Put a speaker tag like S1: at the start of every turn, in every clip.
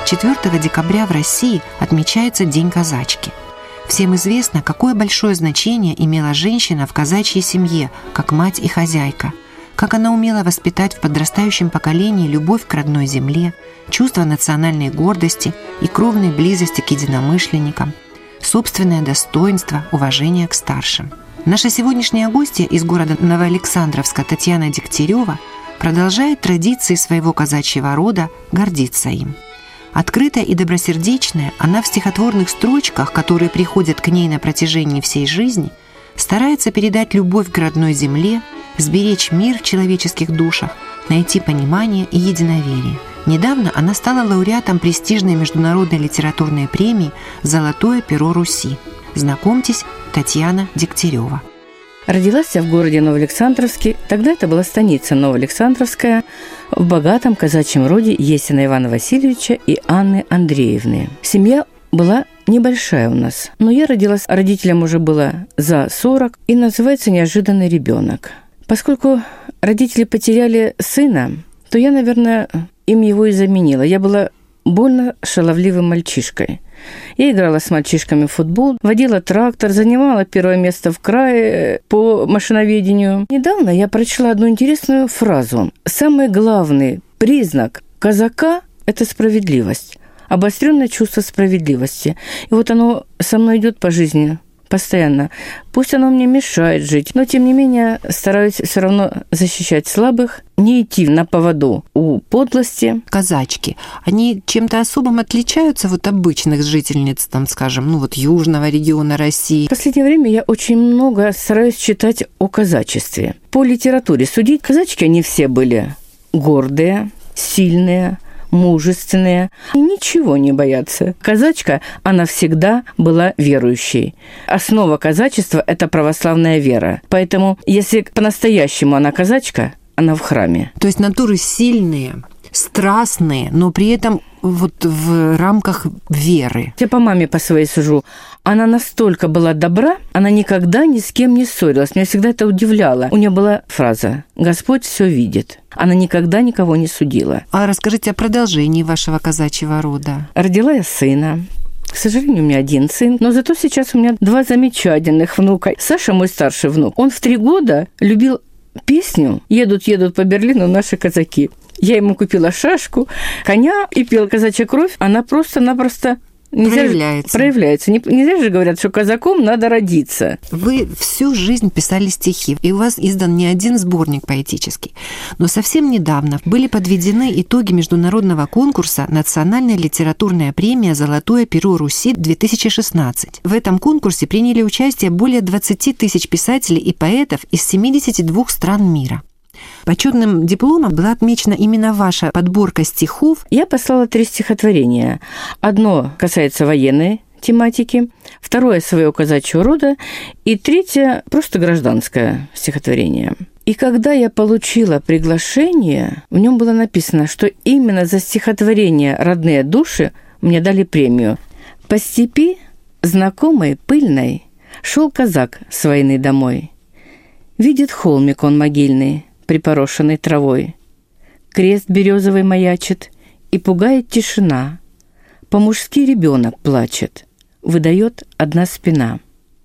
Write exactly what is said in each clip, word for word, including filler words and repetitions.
S1: четвёртого декабря в России отмечается День казачки. Всем известно, какое большое значение имела женщина в казачьей семье, как мать и хозяйка, как она умела воспитать в подрастающем поколении любовь к родной земле, чувство национальной гордости и кровной близости к единомышленникам, собственное достоинство, уважение к старшим. Наша сегодняшняя гостья из города Новоалександровска Татьяна Дегтярева продолжает традиции своего казачьего рода, гордиться им. Открытая и добросердечная, она в стихотворных строчках, которые приходят к ней на протяжении всей жизни, старается передать любовь к родной земле, сберечь мир в человеческих душах, найти понимание и единоверие. Недавно она стала лауреатом престижной международной литературной премии «Золотое перо Руси». Знакомьтесь, Татьяна Дегтярева.
S2: Родилась я в городе Новоалександровске. Тогда это была станица Новоалександровская, в богатом казачьем роде Есина Ивана Васильевича и Анны Андреевны. Семья была небольшая у нас, но я родилась, родителям уже было за сорок, и называется «Неожиданный ребенок». Поскольку родители потеряли сына, то я, наверное, им его и заменила. Я была больно шаловливым мальчишкой. Я играла с мальчишками в футбол, водила трактор, занимала первое место в крае по машиноведению. Недавно я прочла одну интересную фразу. Самый главный признак казака – это справедливость, обостренное чувство справедливости. И вот оно со мной идет по жизни постоянно. Пусть оно мне мешает жить, но, тем не менее, стараюсь все равно защищать слабых, не идти на поводу у подлости.
S1: Казачки, они чем-то особым отличаются от обычных жительниц, там, скажем, ну вот южного региона России?
S2: В последнее время я очень много стараюсь читать о казачестве. По литературе судить, казачки они все были гордые, сильные, мужественные и ничего не боятся. Казачка, она всегда была верующей. Основа казачества – это православная вера. Поэтому, если по-настоящему она казачка, она в храме.
S1: То есть натуры сильные, страстные, но при этом вот в рамках веры.
S2: Я по маме по своей сужу. Она настолько была добра, она никогда ни с кем не ссорилась. Меня всегда это удивляло. У нее была фраза «Господь все видит». Она никогда никого не судила.
S1: А расскажите о продолжении вашего казачьего рода.
S2: Родила я сына. К сожалению, у меня один сын, но зато сейчас у меня два замечательных внука. Саша, мой старший внук, он в три года любил песню «Едут-едут по Берлину наши казаки». Я ему купила шашку, коня и пела «Казачья кровь». Она просто-напросто нельзя
S1: проявляется.
S2: Же, проявляется. Не, нельзя же говорят, что казаком надо родиться.
S1: Вы всю жизнь писали стихи, и у вас издан не один сборник поэтический. Но совсем недавно были подведены итоги международного конкурса «Национальная литературная премия «Золотое перо Руси»-две тысячи шестнадцать». В этом конкурсе приняли участие более двадцать тысяч писателей и поэтов из семидесяти двух стран мира. Почетным дипломом была отмечена именно ваша подборка стихов.
S2: Я послала три стихотворения. Одно касается военной тематики, второе своего казачьего рода, и третье просто гражданское стихотворение. И когда я получила приглашение, в нем было написано, что именно за стихотворение «Родные души» мне дали премию. По степи, знакомой, пыльной, шел казак с войны домой. Видит холмик он могильный, припорошенный травой. Крест березовый маячит, и пугает тишина. По-мужски ребенок плачет, выдает одна спина.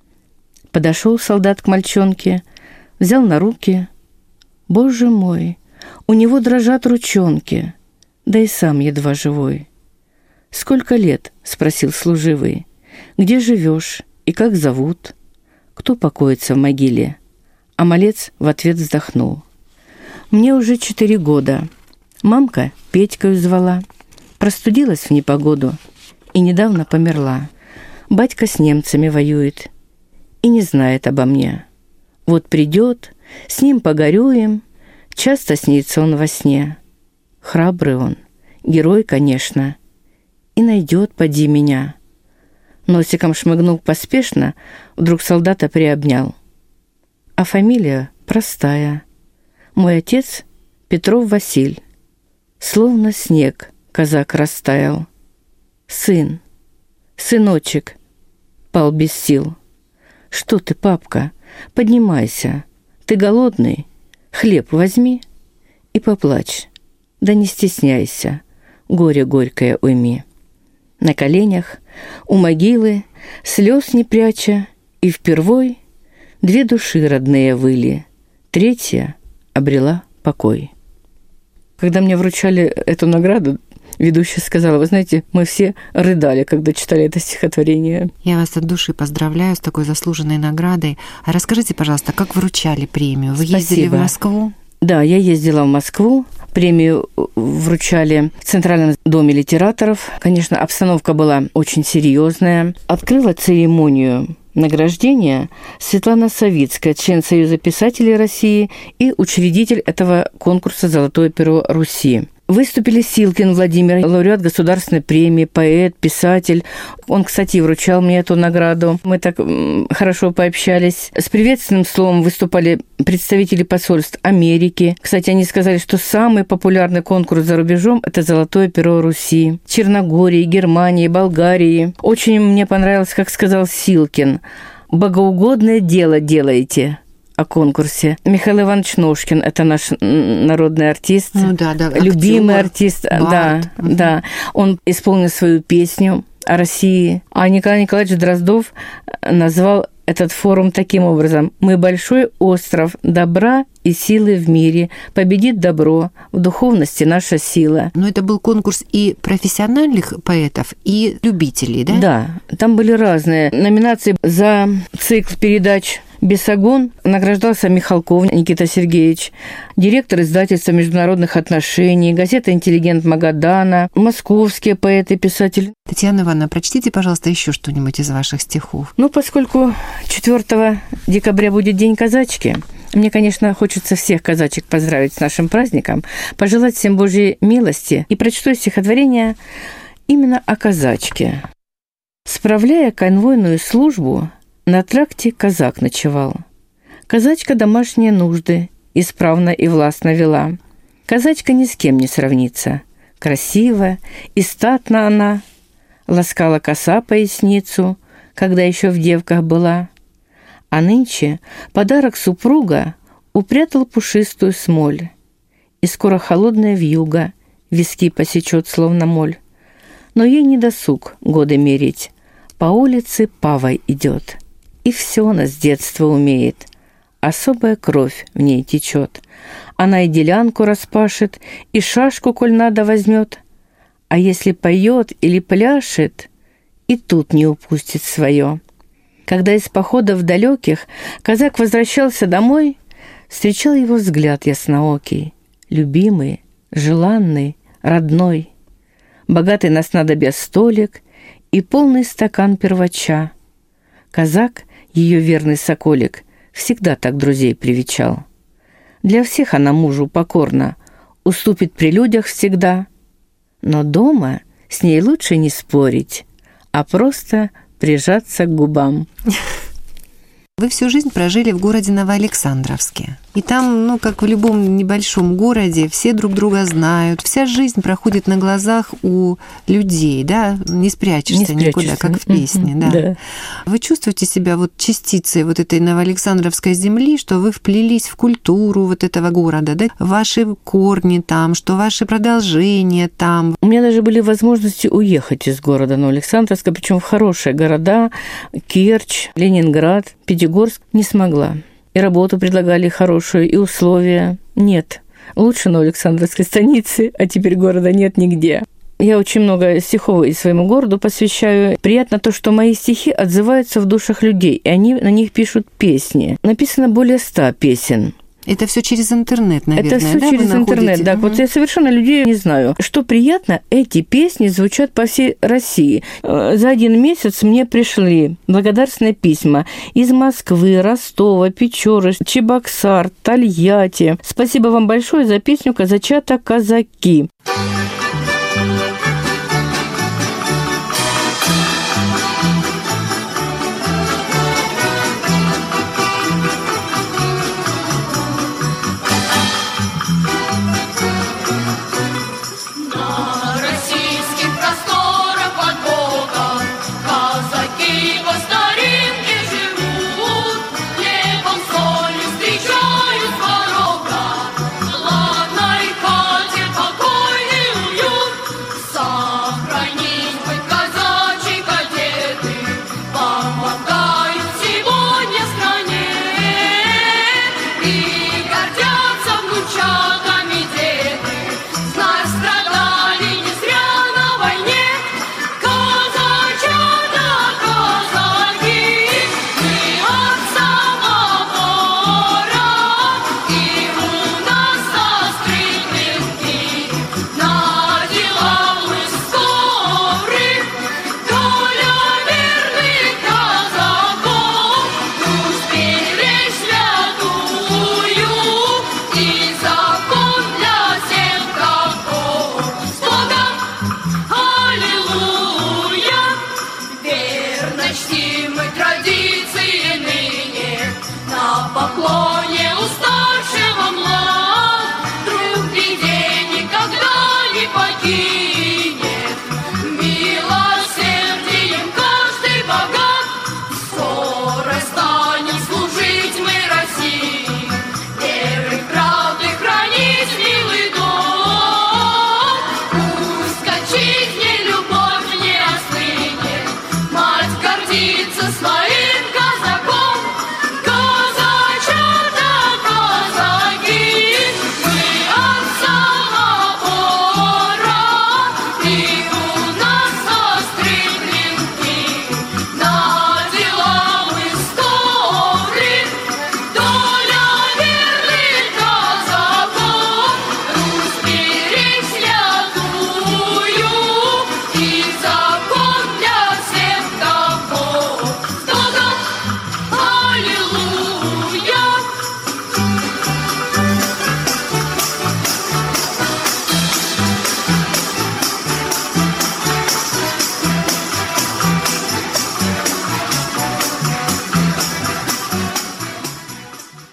S2: Подошел солдат к мальчонке, взял на руки. Боже мой, у него дрожат ручонки, да и сам едва живой. «Сколько лет?» — спросил служивый. «Где живешь и как зовут?» «Кто покоится в могиле?» А малец в ответ вздохнул. «Мне уже четыре года. Мамка Петькою звала. Простудилась в непогоду и недавно померла. Батька с немцами воюет и не знает обо мне. Вот придет, с ним погорюем, часто снится он во сне. Храбрый он, герой, конечно, и найдет поди меня». Носиком шмыгнул поспешно, вдруг солдата приобнял. А фамилия простая. Мой отец Петров Василь. Словно снег казак растаял. Сын, сыночек, пал без сил. Что ты, папка, поднимайся. Ты голодный? Хлеб возьми и поплачь. Да не стесняйся, горе горькое уйми. на коленях, у могилы, слез не пряча, и впервой две души родные выли, третья обрела покой. Когда мне вручали эту награду, ведущая сказала: вы знаете, мы все рыдали, когда читали это стихотворение.
S1: Я вас от души поздравляю с такой заслуженной наградой. А расскажите, пожалуйста, как вручали премию? Вы
S2: Спасибо.
S1: Ездили в Москву?
S2: Да, я ездила в Москву. Премию вручали в Центральном доме литераторов. Конечно, обстановка была очень серьезная. Открыла церемонию награждения Светлана Савицкая, член Союза писателей России и учредитель этого конкурса «Золотое перо Руси». Выступили Силкин Владимир, лауреат государственной премии, поэт, писатель. Он, кстати, вручал мне эту награду. Мы так хорошо пообщались. С приветственным словом выступали представители посольств Америки. Кстати, они сказали, что самый популярный конкурс за рубежом – это «Золотое перо Руси». Черногории, Германии, Болгарии. Очень мне понравилось, как сказал Силкин: «Богоугодное дело делаете». О конкурсе. Михаил Иванович Ножкин – это наш народный артист,
S1: ну, да, да,
S2: любимый
S1: актер,
S2: артист.
S1: Бард.
S2: Да, угу. да. Он исполнил свою песню о России. А Николай Николаевич Дроздов назвал этот форум таким образом: «Мы большой остров добра и силы в мире. Победит добро, в духовности наша сила».
S1: Но это был конкурс и профессиональных поэтов, и любителей, да?
S2: Да, там были разные номинации. За цикл передач «Бесогон» награждался Михалков Никита Сергеевич, директор издательства международных отношений, газета «Интеллигент» Магадана, московские поэты и писатели.
S1: Татьяна Ивановна, прочтите, пожалуйста, еще что-нибудь из ваших стихов.
S2: Ну, поскольку четвёртого декабря будет День казачки, мне, конечно, хочется всех казачек поздравить с нашим праздником, пожелать всем Божьей милости, и прочту стихотворение именно о казачке. «Справляя конвойную службу, на тракте казак ночевал. Казачка домашние нужды исправно и властно вела. Казачка ни с кем не сравнится. Красива и статна она. Ласкала коса поясницу, когда еще в девках была. А нынче подарок супруга упрятал пушистую смоль. И скоро холодная вьюга виски посечет, словно моль. Но ей не досуг годы мерить. По улице павой идет. И все она с детства умеет. Особая кровь в ней течет. Она и делянку распашет, и шашку, коль надо, возьмет. А если поет или пляшет, и тут не упустит свое. Когда из походов далеких казак возвращался домой, встречал его взгляд ясноокий, любимый, желанный, родной. Богатый на снадобья столик и полный стакан первача. Казак, ее верный соколик, всегда так друзей привечал. Для всех она мужу покорна, уступит при людях всегда. Но дома с ней лучше не спорить, а просто прижаться к губам».
S1: Вы всю жизнь прожили в городе Новоалександровске. И там, ну, как в любом небольшом городе, все друг друга знают. Вся жизнь проходит на глазах у людей, да? Не спрячешься, не никуда, как в песне, да. да. Вы чувствуете себя вот частицей вот этой новоалександровской земли, что вы вплелись в культуру вот этого города, да? Ваши корни там, что ваши продолжения там.
S2: У меня даже были возможности уехать из города Новоалександровска, причем в хорошие города: Керчь, Ленинград, Пятигорск. Не смогла. И работу предлагали хорошую, и условия. Нет. Лучше на Александровской станице, а теперь города нет нигде. Я очень много стихов и своему городу посвящаю. Приятно то, что мои стихи отзываются в душах людей, и они на них пишут песни. Написано более ста песен.
S1: Это все через интернет, наверное,
S2: Это все
S1: да,
S2: через интернет, да.
S1: Угу.
S2: Вот я совершенно людей не знаю. Что приятно, эти песни звучат по всей России. За один месяц мне пришли благодарственные письма из Москвы, Ростова, Печоры, Чебоксар, Тольятти. Спасибо вам большое за песню «Казачата казаки».